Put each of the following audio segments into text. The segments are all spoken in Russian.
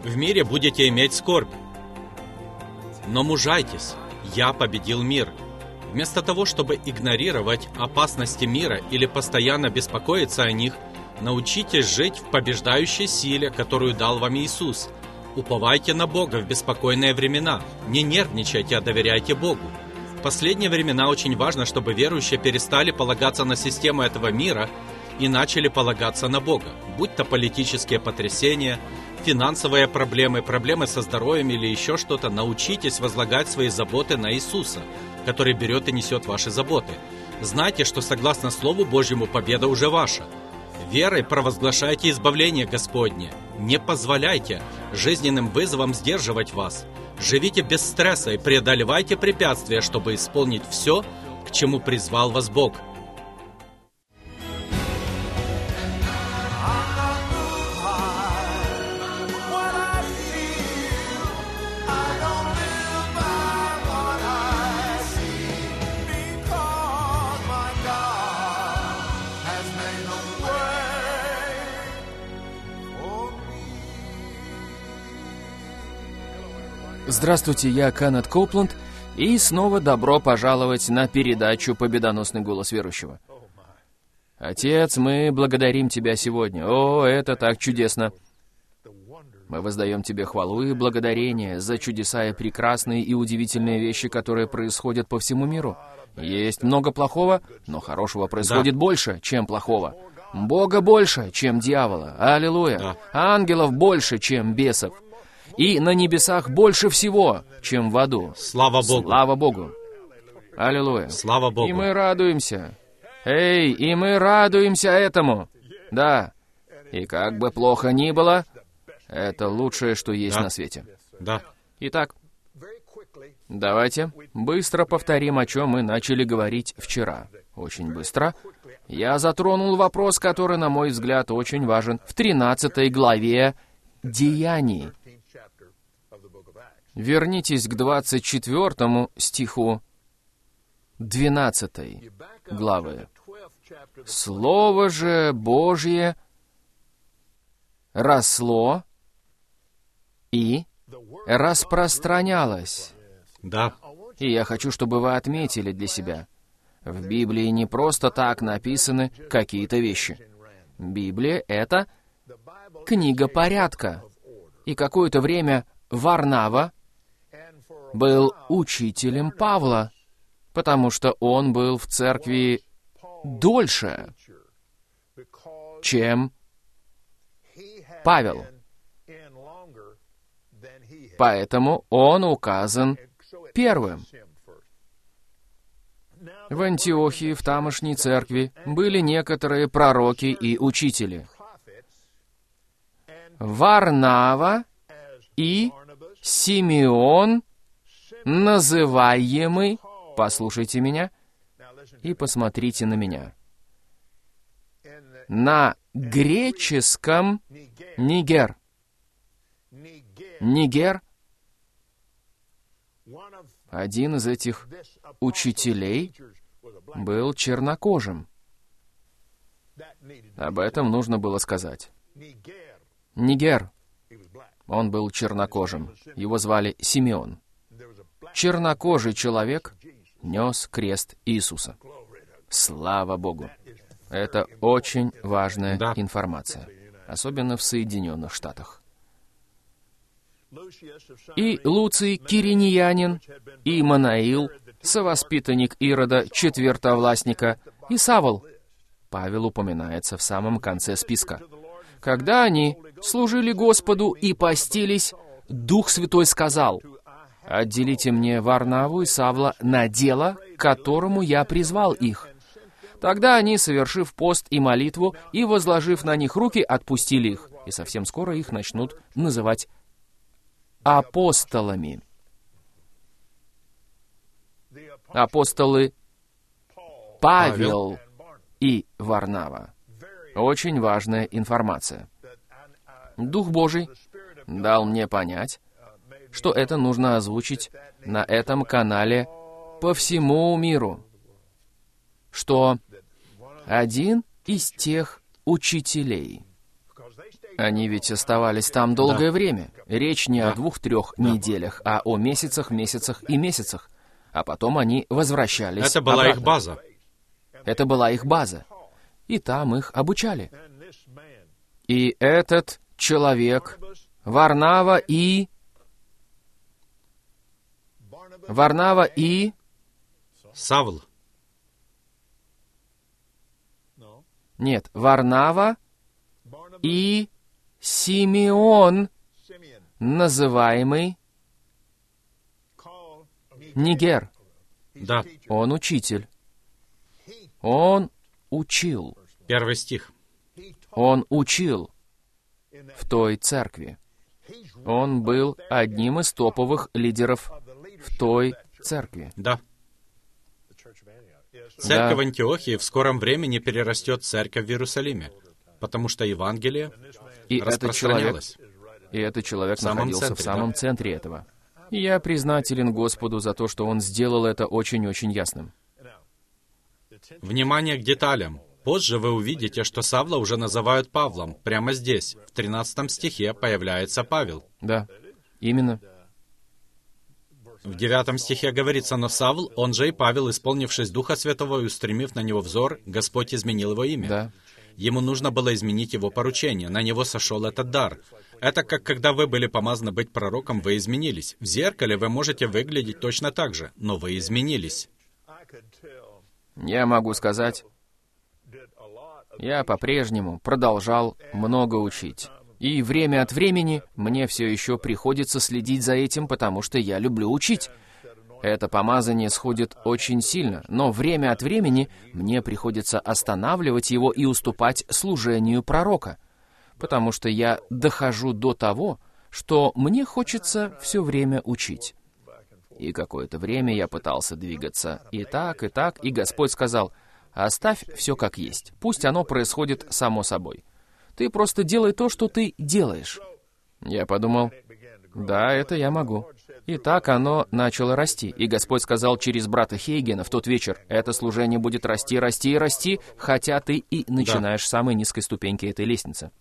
В мире будете иметь скорбь. Но мужайтесь, я победил мир. Вместо того, чтобы игнорировать опасности мира или постоянно беспокоиться о них, научитесь жить в побеждающей силе, которую дал вам Иисус. Уповайте на Бога в беспокойные времена. Не нервничайте, а доверяйте Богу. В последние времена очень важно, чтобы верующие перестали полагаться на систему этого мира и начали полагаться на Бога. Будь то политические потрясения, финансовые проблемы, проблемы со здоровьем или еще что-то, научитесь возлагать свои заботы на Иисуса, который берет и несет ваши заботы. Знайте, что согласно Слову Божьему победа уже ваша. Верой провозглашайте избавление Господне. Не позволяйте жизненным вызовам сдерживать вас. Живите без стресса и преодолевайте препятствия, чтобы исполнить все, к чему призвал вас Бог. Здравствуйте, я Кеннет Коупленд, и снова добро пожаловать на передачу «Победоносный голос верующего». Отец, мы благодарим Тебя сегодня. О, это так чудесно. Мы воздаем Тебе хвалу и благодарение за чудеса и прекрасные и удивительные вещи, которые происходят по всему миру. Есть много плохого, но хорошего происходит больше, чем плохого. Бога больше, чем дьявола. Аллилуйя. Ангелов больше, чем бесов. И на небесах больше всего, чем в аду. Слава Богу! Слава Богу! Аллилуйя! Слава Богу! И мы радуемся. И мы радуемся этому. Да. И как бы плохо ни было, это лучшее, что есть на свете. Да. Итак, давайте быстро повторим, о чем мы начали говорить вчера. Очень быстро. Я затронул вопрос, который, на мой взгляд, очень важен, в 13 главе Деяний. Вернитесь к 24 стиху 12 главы. «Слово же Божье росло и распространялось». Да. И я хочу, чтобы вы отметили для себя, в Библии не просто так написаны какие-то вещи. Библия — это книга порядка. И какое-то время Варнава был учителем Павла, потому что он был в церкви дольше, чем Павел. Поэтому он указан первым. В Антиохии, в тамошней церкви, были некоторые пророки и учители. Варнава и Симеон, называемый, послушайте меня и посмотрите на меня, на греческом Нигер. Нигер, один из этих учителей, был чернокожим. Об этом нужно было сказать. Нигер. Он был чернокожим. Его звали Симеон. Чернокожий человек нес крест Иисуса. Слава Богу! Это очень важная информация, особенно в Соединенных Штатах. И Луций Кириньянин, и Манаил, совоспитанник Ирода, четвертовластника, и Савл. Павел упоминается в самом конце списка. Когда они служили Господу и постились, Дух Святой сказал: «Отделите мне Варнаву и Савла на дело, к которому я призвал их». Тогда они, совершив пост и молитву, и возложив на них руки, отпустили их, и совсем скоро их начнут называть апостолами. Апостолы Павел и Варнава. Очень важная информация. Дух Божий дал мне понять, что это нужно озвучить на этом канале по всему миру, что один из тех учителей, Они ведь оставались там долгое время. Речь не о 2-3 неделях, а о месяцах, месяцах и месяцах. А потом они возвращались Это была обратно. их база. Это была их база. И там их обучали. И этот человек, Варнава и... Савл. Нет, Варнава и Симеон, называемый Нигер. Да, Он учитель. Он учил. 1 стих. Он учил в той церкви. Он был одним из топовых лидеров в той церкви. Да. Церковь в Антиохии в скором времени перерастет в церковь в Иерусалиме, потому что Евангелие распространялось. И этот человек В самом находился центре, в самом да. центре этого. И я признателен Господу за то, что Он сделал это очень-очень ясным. Внимание к деталям. Позже вы увидите, что Савла уже называют Павлом. Прямо здесь, в 13 стихе, появляется Павел. Да, именно. В 9 стихе говорится: «Но Савл, он же и Павел, исполнившись Духа Святого и устремив на него взор, Господь изменил его имя». Да. Ему нужно было изменить его поручение, на него сошел этот дар. Это как когда вы были помазаны быть пророком, вы изменились. В зеркале вы можете выглядеть точно так же, но вы изменились. Я могу сказать, я по-прежнему продолжал много учить. И время от времени мне все еще приходится следить за этим, потому что я люблю учить. Это помазание сходит очень сильно, но время от времени мне приходится останавливать его и уступать служению пророка, потому что я дохожу до того, что мне хочется все время учить. И какое-то время я пытался двигаться и так, и Господь сказал: «Оставь все как есть, пусть оно происходит само собой. Ты просто делай то, что ты делаешь». Я подумал, да, это я могу. И так оно начало расти. И Господь сказал через брата Хейгена в тот вечер: это служение будет расти, расти и расти, хотя ты и начинаешь с самой низкой ступеньки этой лестницы.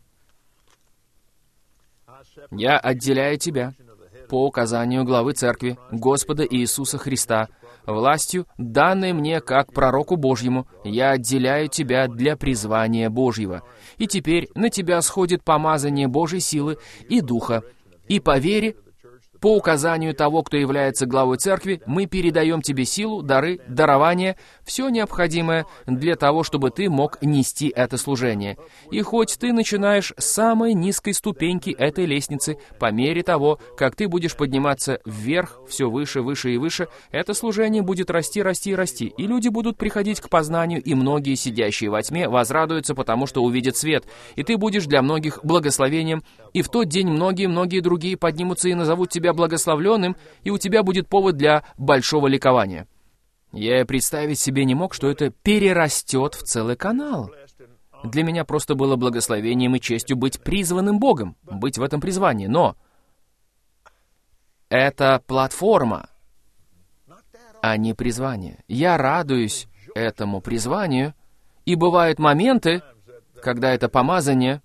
Я отделяю тебя по указанию главы церкви, Господа Иисуса Христа, властью, данной мне как пророку Божьему, я отделяю тебя для призвания Божьего. И теперь на тебя сходит помазание Божьей силы и Духа, и по вере, по указанию того, кто является главой церкви, мы передаем тебе силу, дары, дарования, все необходимое для того, чтобы ты мог нести это служение. И хоть ты начинаешь с самой низкой ступеньки этой лестницы, по мере того, как ты будешь подниматься вверх, все выше, выше и выше, это служение будет расти, расти и расти, и люди будут приходить к познанию, и многие, сидящие во тьме, возрадуются, потому что увидят свет, и ты будешь для многих благословением, и в тот день многие другие поднимутся и назовут тебя благословленным, и у тебя будет повод для большого ликования. Я и представить себе не мог, что это перерастет в целый канал. Для меня просто было благословением и честью быть призванным Богом, быть в этом призвании. Но это платформа, а не призвание. Я радуюсь этому призванию, и бывают моменты, когда это помазание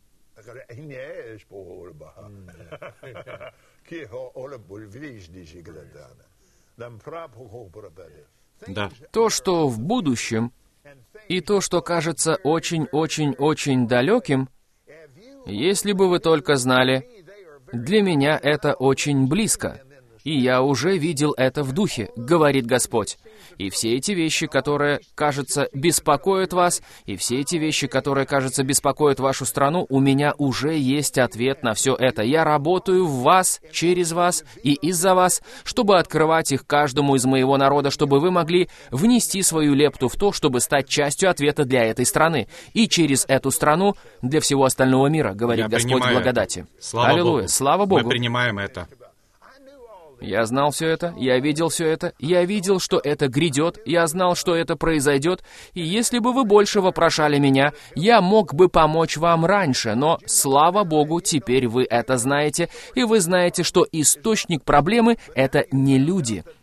Да. то, что в будущем, и то, что кажется очень-очень-очень далеким, если бы вы только знали, для меня это очень близко, и я уже видел это в духе, говорит Господь. И все эти вещи, которые, кажется, беспокоят вас, и все эти вещи, которые, кажется, беспокоят вашу страну, у меня уже есть ответ на все это. Я работаю в вас, через вас и из-за вас, чтобы открывать их каждому из моего народа, чтобы вы могли внести свою лепту в то, чтобы стать частью ответа для этой страны. И через эту страну для всего остального мира, говорит Господь благодати. Аллилуйя, слава Богу. Мы принимаем это. Я знал все это, я видел все это, я видел, что это грядет, я знал, что это произойдет, и если бы вы больше вопрошали меня, я мог бы помочь вам раньше, но, слава Богу, теперь вы это знаете, и вы знаете, что источник проблемы — это не люди.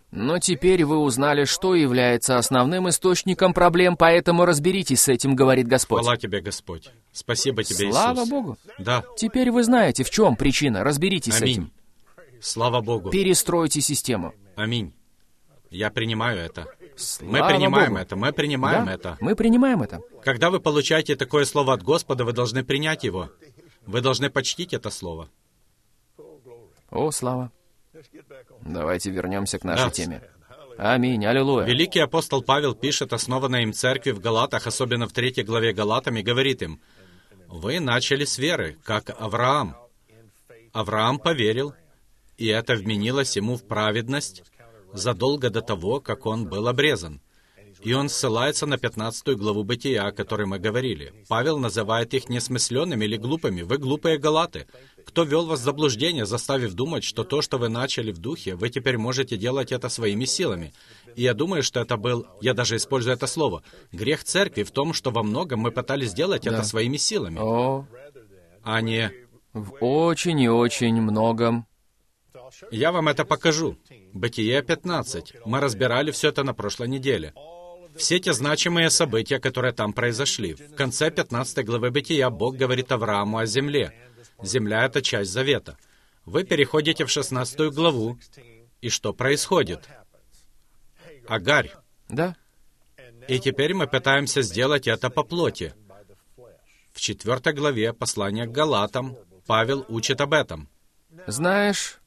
Но теперь вы узнали, что является основным источником проблем, поэтому разберитесь с этим, говорит Господь. Хвала Тебе, Господь. Спасибо Тебе, Иисус. Слава Богу. Да. Теперь вы знаете, в чем причина. Разберитесь с Аминь. этим. Слава Богу. Перестройте систему. Аминь. Я принимаю это. Мы Слава принимаем Богу. это. Мы принимаем Да, это. мы принимаем это. Когда вы получаете такое слово от Господа, вы должны принять его. Вы должны почтить это слово. О, слава. Давайте вернемся к нашей Да. теме. Аминь, аллилуйя. Великий апостол Павел пишет основанной им церкви в Галатах, особенно в 3 главе Галатам, и говорит им: «Вы начали с веры, как Авраам. Авраам поверил, и это вменилось ему в праведность задолго до того, как он был обрезан». И он ссылается на 15 главу Бытия, о которой мы говорили. Павел называет их несмысленными или глупыми. Вы глупые галаты. Кто вел вас в заблуждение, заставив думать, что то, что вы начали в духе, вы теперь можете делать это своими силами. И я думаю, что это был, я даже использую это слово, грех церкви в том, что во многом мы пытались сделать это своими силами, О, а не... в очень и очень многом. Я вам это покажу. Бытие 15. Мы разбирали все это на прошлой неделе. Все те значимые события, которые там произошли. В конце 15 главы Бытия Бог говорит Аврааму о земле. Земля — это часть завета. Вы переходите в 16 главу, и что происходит? Агарь. Да? И теперь мы пытаемся сделать это по плоти. В 4 главе послания к Галатам Павел учит об этом. Знаешь,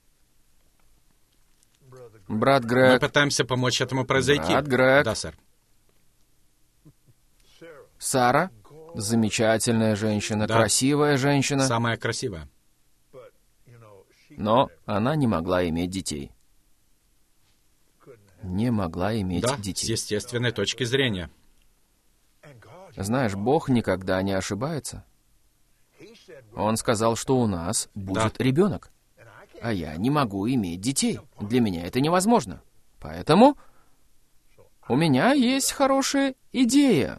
брат Мы Грег, пытаемся помочь этому произойти. Брат Грег. Да, сэр. Сара, замечательная женщина, Да. красивая женщина, Самая красивая. но она не могла иметь детей. Не могла иметь Да, с детей. естественной точки зрения. Знаешь, Бог никогда не ошибается. Он сказал, что у нас будет ребенок, а я не могу иметь детей. Для меня это невозможно. Поэтому у меня есть хорошая идея.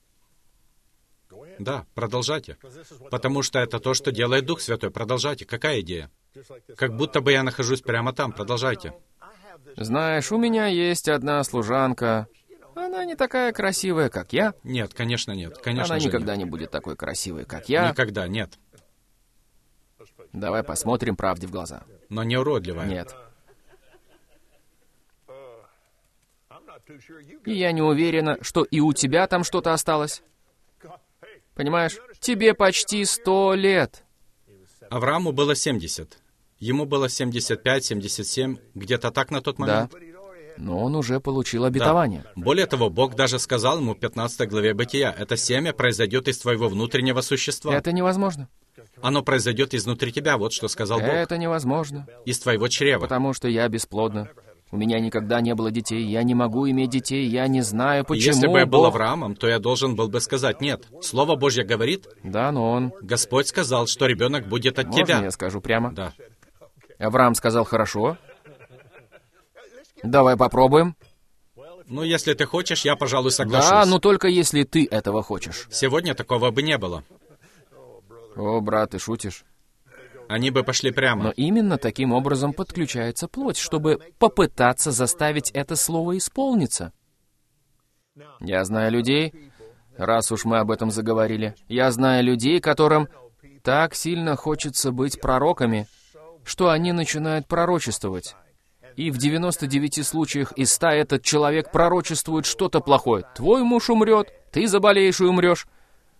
Да, продолжайте. Потому что это то, что делает Дух Святой. Продолжайте. Какая идея? Как будто бы я нахожусь прямо там. Продолжайте. Знаешь, у меня есть одна служанка. Она не такая красивая, как я. Нет, конечно, нет. Конечно Она же никогда нет. не будет такой красивой, как я. Никогда, нет. Давай посмотрим правде в глаза. Но не уродливая. Нет. И я не уверена, что и у тебя там что-то осталось. Понимаешь? Тебе почти 100 лет. Аврааму было 70. Ему было 75, 77, где-то так на тот Да. момент. Но он уже получил Да. обетование. Более того, Бог даже сказал ему в 15 главе Бытия: «Это семя произойдет из твоего внутреннего существа». Это невозможно. Оно произойдет изнутри тебя, вот что сказал Бог. Это невозможно. Из твоего чрева. Потому что я бесплодна. У меня никогда не было детей. Я не могу иметь детей. Я не знаю, И почему если бы я был Бог... Авраамом, то я должен был бы сказать: «Нет, Слово Божье говорит, Да, но он... Господь сказал, что ребенок будет от Можно тебя». я скажу прямо? Да. Авраам сказал, хорошо. Давай попробуем. Ну, если ты хочешь, я, пожалуй, соглашусь. Да, но только если ты этого хочешь. Сегодня такого бы не было. О, брат, ты шутишь. Они бы пошли прямо. Но именно таким образом подключается плоть, чтобы попытаться заставить это слово исполниться. Я знаю людей, раз уж мы об этом заговорили, я знаю людей, которым так сильно хочется быть пророками, что они начинают пророчествовать. И в 99 случаях из 100 этот человек пророчествует что-то плохое. Твой муж умрет, ты заболеешь и умрешь.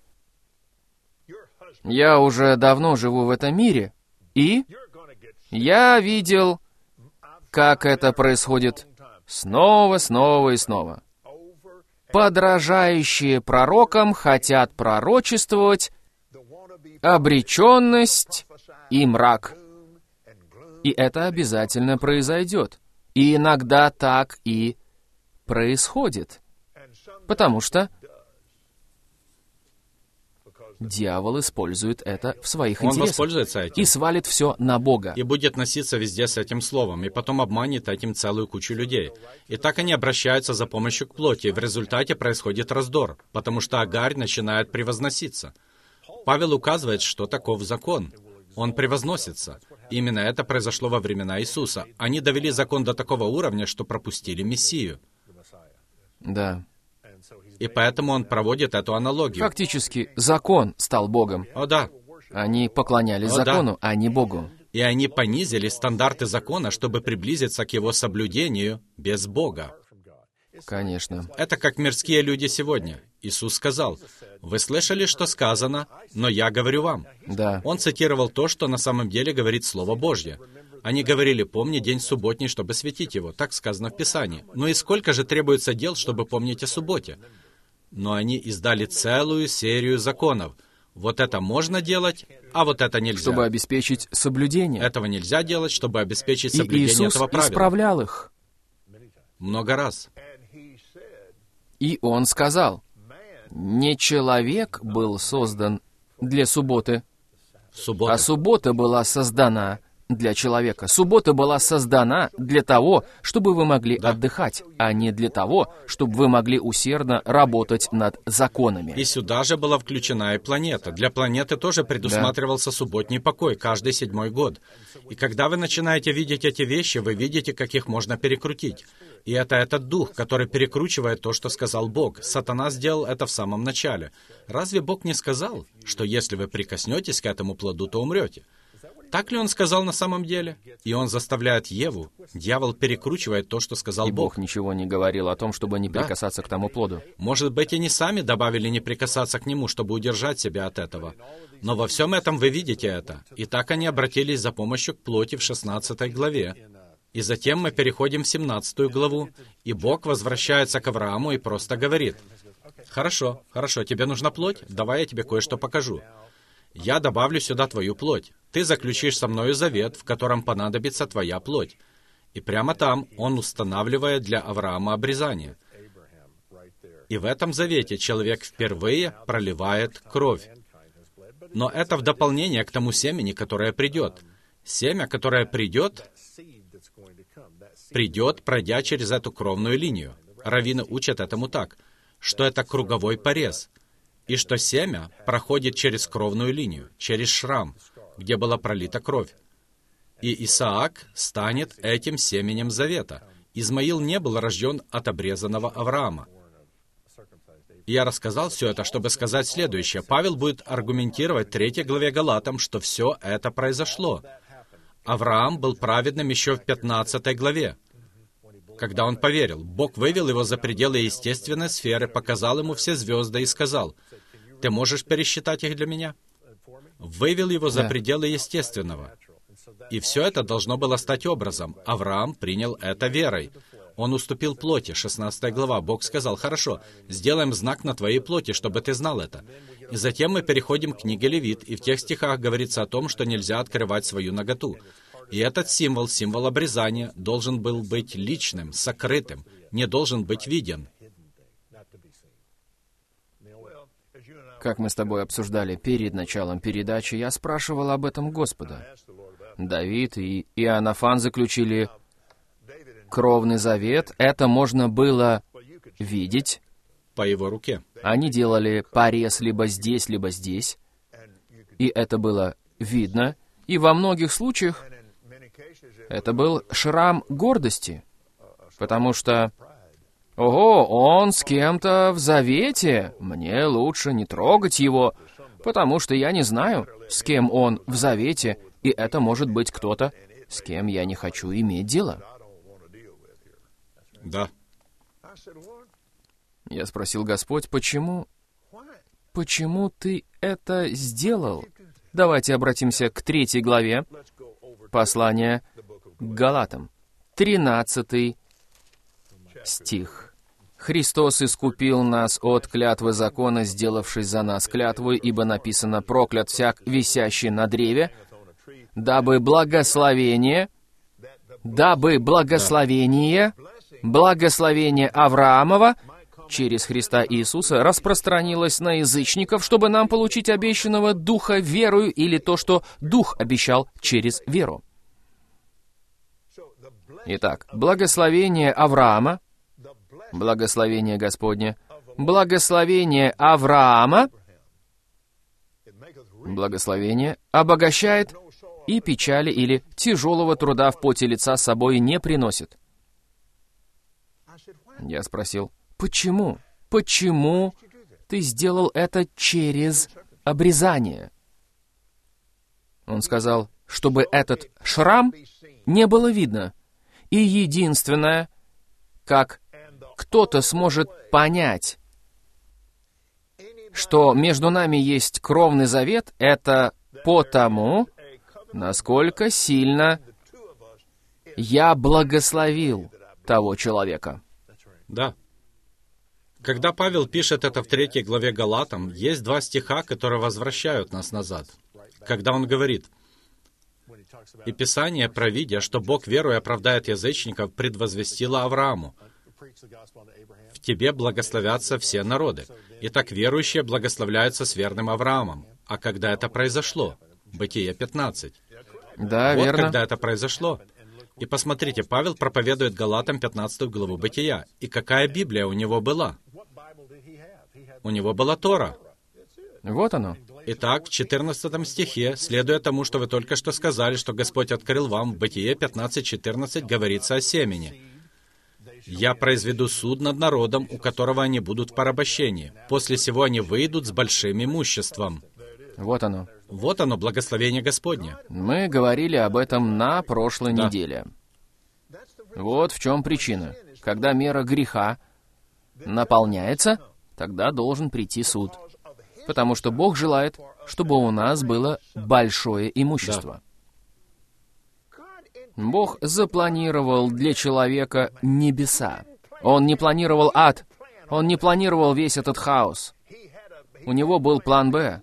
Я уже давно живу в этом мире, и я видел, как это происходит снова, снова и снова. Подражающие пророкам хотят пророчествовать обреченность и мрак. И это обязательно произойдет. И иногда так и происходит. Потому что дьявол использует это в своих Он интересах. воспользуется этим. И свалит все на Бога. И будет носиться везде с этим словом, и потом обманет этим целую кучу людей. И так они обращаются за помощью к плоти, и в результате происходит раздор, потому что Агарь начинает превозноситься. Павел указывает, что таков закон. Он превозносится. Именно это произошло во времена Иисуса. Они довели закон до такого уровня, что пропустили Мессию. Да. И поэтому он проводит эту аналогию. Фактически, закон стал Богом. О да. Они поклонялись О, да. закону, а не Богу. И они понизили стандарты закона, чтобы приблизиться к его соблюдению без Бога. Конечно. Это как мирские люди сегодня. Иисус сказал: «Вы слышали, что сказано, но я говорю вам». Да. Он цитировал то, что на самом деле говорит Слово Божье. Они говорили: «Помни день субботний, чтобы светить его». Так сказано в Писании. Ну и сколько же требуется дел, чтобы помнить о субботе? Но они издали целую серию законов. Вот это можно делать, а вот это нельзя. Чтобы обеспечить соблюдение. Этого нельзя делать, чтобы обеспечить И соблюдение Иисус этого правила. исправлял их. Много раз. И Он сказал: не человек был создан для субботы, Суббота. а суббота была создана для человека. Суббота была создана для того, чтобы вы могли отдыхать, а не для того, чтобы вы могли усердно работать над законами. И сюда же была включена и планета. Для планеты тоже предусматривался субботний покой каждый 7-й год. И когда вы начинаете видеть эти вещи, вы видите, как их можно перекрутить. И это этот дух, который перекручивает то, что сказал Бог. Сатана сделал это в самом начале. Разве Бог не сказал, что если вы прикоснетесь к этому плоду, то умрете? Так ли он сказал на самом деле? И он заставляет Еву. Дьявол перекручивает то, что сказал И Бог. Бог ничего не говорил о том, чтобы не Да. прикасаться к тому плоду. Может быть, они сами добавили не прикасаться к нему, чтобы удержать себя от этого. Но во всем этом вы видите это. И так они обратились за помощью к плоти в 16 главе. И затем мы переходим в 17 главу, и Бог возвращается к Аврааму и просто говорит: «Хорошо, тебе нужна плоть? Давай я тебе кое-что покажу. Я добавлю сюда твою плоть. Ты заключишь со мною завет, в котором понадобится твоя плоть». И прямо там он устанавливает для Авраама обрезание. И в этом завете человек впервые проливает кровь. Но это в дополнение к тому семени, которое придет. Семя, которое придет, пройдя через эту кровную линию. Раввины учат этому так, что это круговой порез, и что семя проходит через кровную линию, через шрам, где была пролита кровь. И Исаак станет этим семенем завета. Измаил не был рожден от обрезанного Авраама. Я рассказал все это, чтобы сказать следующее. Павел будет аргументировать в 3 главе Галатам, что все это произошло. Авраам был праведным еще в 15 главе, когда он поверил. Бог вывел его за пределы естественной сферы, показал ему все звезды и сказал: «Ты можешь пересчитать их для меня?» Вывел его за пределы естественного. И все это должно было стать образом. Авраам принял это верой. Он уступил плоти, 16 глава. Бог сказал: «Хорошо, сделаем знак на твоей плоти, чтобы ты знал это». И затем мы переходим к книге Левит, и в тех стихах говорится о том, что нельзя открывать свою наготу. И этот символ обрезания, должен был быть личным, сокрытым, не должен быть виден. Как мы с тобой обсуждали перед началом передачи, я спрашивал об этом Господа. Давид и Иоаннафан заключили кровный завет. Это можно было видеть. По его руке. Они делали порез либо здесь, и это было видно. И во многих случаях это был шрам гордости, потому что, ого, он с кем-то в завете, мне лучше не трогать его, потому что я не знаю, с кем он в завете, и это может быть кто-то, с кем я не хочу иметь дело. Да. Я спросил: Господь, почему ты это сделал? Давайте обратимся к 3 главе послания к Галатам, 13 стих. «Христос искупил нас от клятвы закона, сделавшись за нас клятвой, ибо написано: проклят всяк, висящий на древе, дабы благословение Авраамова через Христа Иисуса распространилось на язычников, чтобы нам получить обещанного Духа верою, или то, что Дух обещал через веру». Итак, благословение Авраама, благословение Господне, благословение Авраама, благословение обогащает и печали или тяжелого труда в поте лица с собой не приносит. Я спросил, почему? Почему ты сделал это через обрезание? Он сказал, чтобы этот шрам не было видно. И единственное, как кто-то сможет понять, что между нами есть кровный завет, это потому, насколько сильно я благословил того человека. Да. Когда Павел пишет это в 3 главе Галатам, есть 2 стиха, которые возвращают нас назад. Когда он говорит, «И Писание, провидя, что Бог верою оправдает язычников, предвозвестило Аврааму, в тебе благословятся все народы. Итак, верующие благословляются с верным Авраамом». А когда это произошло? Бытие 15. Да, вот верно. когда это произошло. И посмотрите, Павел проповедует Галатам 15 главу Бытия. И какая Библия у него была? У него была Тора. Вот оно. Итак, в 14 стихе, следуя тому, что вы только что сказали, что Господь открыл вам, в Бытие 15:14 говорится о семени. «Я произведу суд над народом, у которого они будут в порабощении. После сего они выйдут с большим имуществом». Вот оно. Вот оно, благословение Господне. Мы говорили об этом на прошлой неделе. Вот в чем причина. Когда мера греха наполняется, тогда должен прийти суд. Потому что Бог желает, чтобы у нас было большое имущество. Бог запланировал для человека небеса. Он не планировал ад. Он не планировал весь этот хаос. У него был план «Б».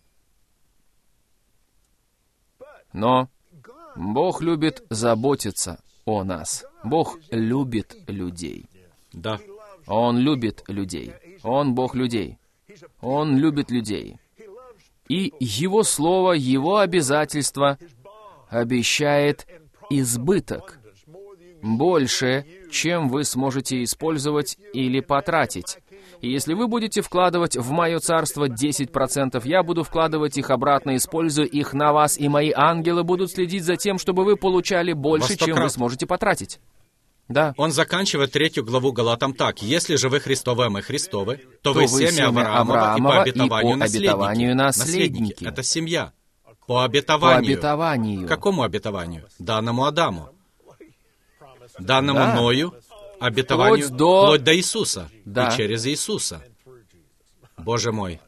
Но Бог любит заботиться о нас. Бог любит людей. Да. Он любит людей. Он Бог людей. Он любит людей. И Его Слово, Его обязательство обещает избыток. Больше, чем вы сможете использовать или потратить. И если вы будете вкладывать в мое царство 10%, я буду вкладывать их обратно, используя их на вас, и мои ангелы будут следить за тем, чтобы вы получали больше, чем вы сможете потратить. Да. Он заканчивает 3 главу Галатам так. «Если же вы Христовы, а мы Христовы, то вы семя Авраамова и по обетованию наследники». Это семья. По обетованию. Какому обетованию? Данному Адаму. Данному Ною. Обетованию вплоть до Иисуса. Да. И через Иисуса. Боже мой.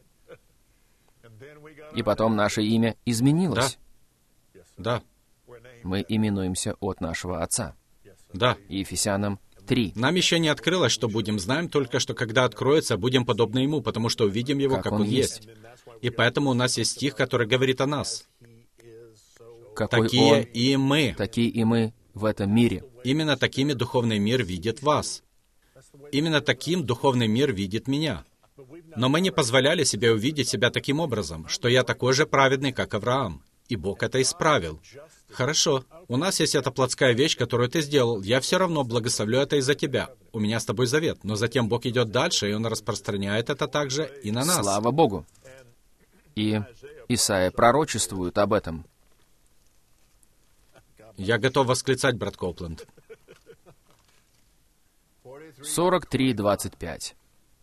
И потом наше имя изменилось. Да. Мы именуемся от нашего Отца. Да. Ефесянам 3. Нам еще не открылось, что будем. Знаем только, что когда откроется, будем подобны Ему, потому что увидим Его, как Он есть. И поэтому у нас есть стих, который говорит о нас. Какой Такие Он, и мы. такие и мы в этом мире. Именно такими духовный мир видит вас. Именно таким духовный мир видит меня. Но мы не позволяли себе увидеть себя таким образом, что я такой же праведный, как Авраам. И Бог это исправил. Хорошо, у нас есть эта плотская вещь, которую ты сделал. Я все равно благословлю это из-за тебя. У меня с тобой завет. Но затем Бог идет дальше, и Он распространяет это также и на нас. Слава Богу. И Исаия пророчествует об этом. Я готов восклицать, брат Коупленд. 43:25.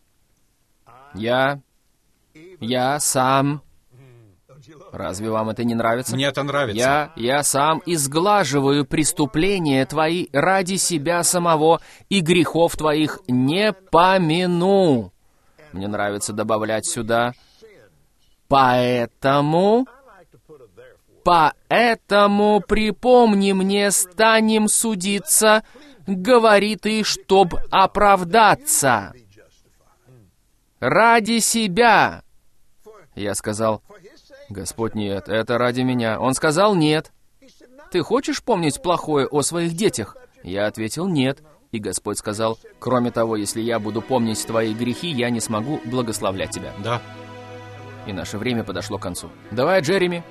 Я сам... Разве вам это не нравится? Мне это нравится. Я сам изглаживаю преступления твои ради себя самого, и грехов твоих не помяну. Мне нравится добавлять сюда. Поэтому припомни мне, станем судиться, говори ты, чтоб оправдаться. Ради себя. Я сказал: Господь, нет, это ради меня. Он сказал: нет. Ты хочешь помнить плохое о своих детях? Я ответил: нет. И Господь сказал: кроме того, если я буду помнить твои грехи, я не смогу благословлять тебя. Да. И наше время подошло к концу. Давай, Джереми.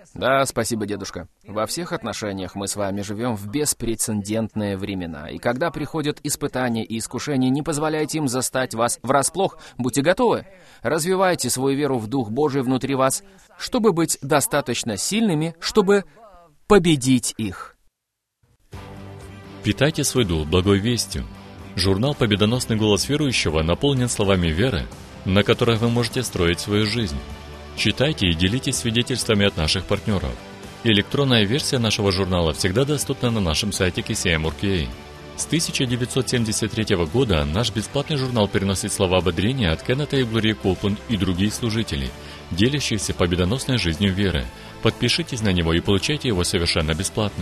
Да, спасибо, дедушка. Во всех отношениях мы с вами живем в беспрецедентные времена. И когда приходят испытания и искушения, не позволяйте им застать вас врасплох. Будьте готовы. Развивайте свою веру в Дух Божий внутри вас, чтобы быть достаточно сильными, чтобы победить их. Питайте свой дух благой вестью. Журнал «Победоносный голос верующего» наполнен словами веры, на которых вы можете строить свою жизнь. Читайте и делитесь свидетельствами от наших партнеров. Электронная версия нашего журнала всегда доступна на нашем сайте KCM.org.ua. С 1973 года наш бесплатный журнал переносит слова ободрения от Кеннета и Глории Копланд и других служителей, делящихся победоносной жизнью веры. Подпишитесь на него и получайте его совершенно бесплатно.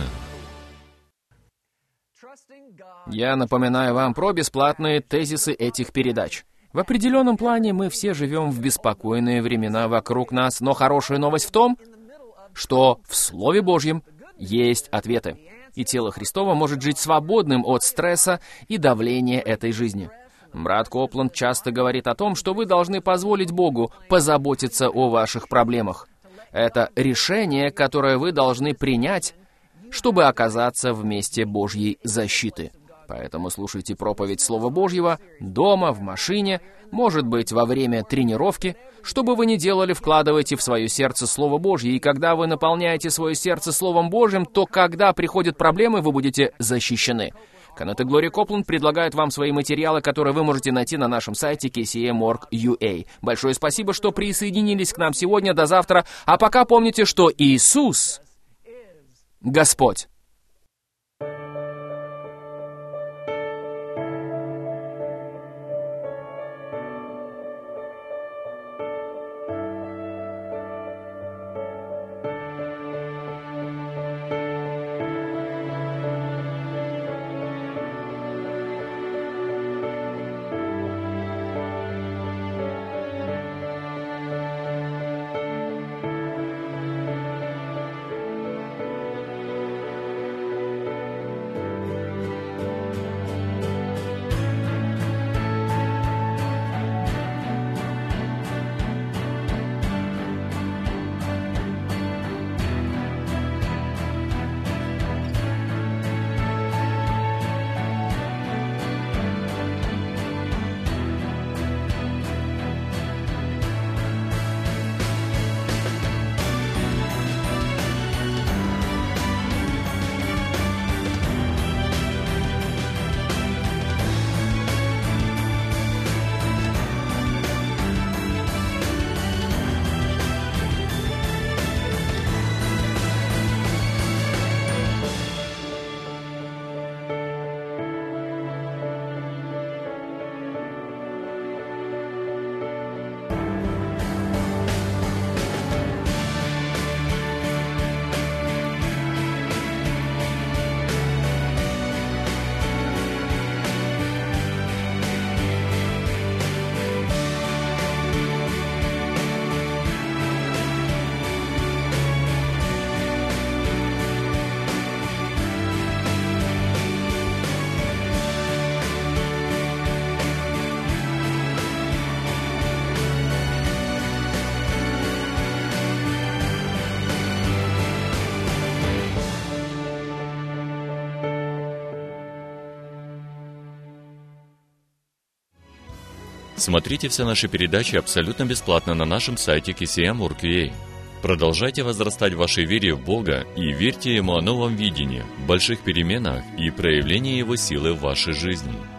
Я напоминаю вам про бесплатные тезисы этих передач. В определенном плане мы все живем в беспокойные времена вокруг нас, но хорошая новость в том, что в Слове Божьем есть ответы, и тело Христово может жить свободным от стресса и давления этой жизни. Брат Копланд часто говорит о том, что вы должны позволить Богу позаботиться о ваших проблемах. Это решение, которое вы должны принять, чтобы оказаться в месте Божьей защиты. Поэтому слушайте проповедь Слова Божьего дома, в машине, может быть, во время тренировки. Что бы вы ни делали, вкладывайте в свое сердце Слово Божье, и когда вы наполняете свое сердце Словом Божьим, то когда приходят проблемы, вы будете защищены. Кеннет и Глория Копланд предлагают вам свои материалы, которые вы можете найти на нашем сайте KCM.org.ua. Большое спасибо, что присоединились к нам сегодня. До завтра. А пока помните, что Иисус — Господь. Смотрите все наши передачи абсолютно бесплатно на нашем сайте KCM.org.ua. Продолжайте возрастать в вашей вере в Бога и верьте Ему о новом видении, больших переменах и проявлении Его силы в вашей жизни.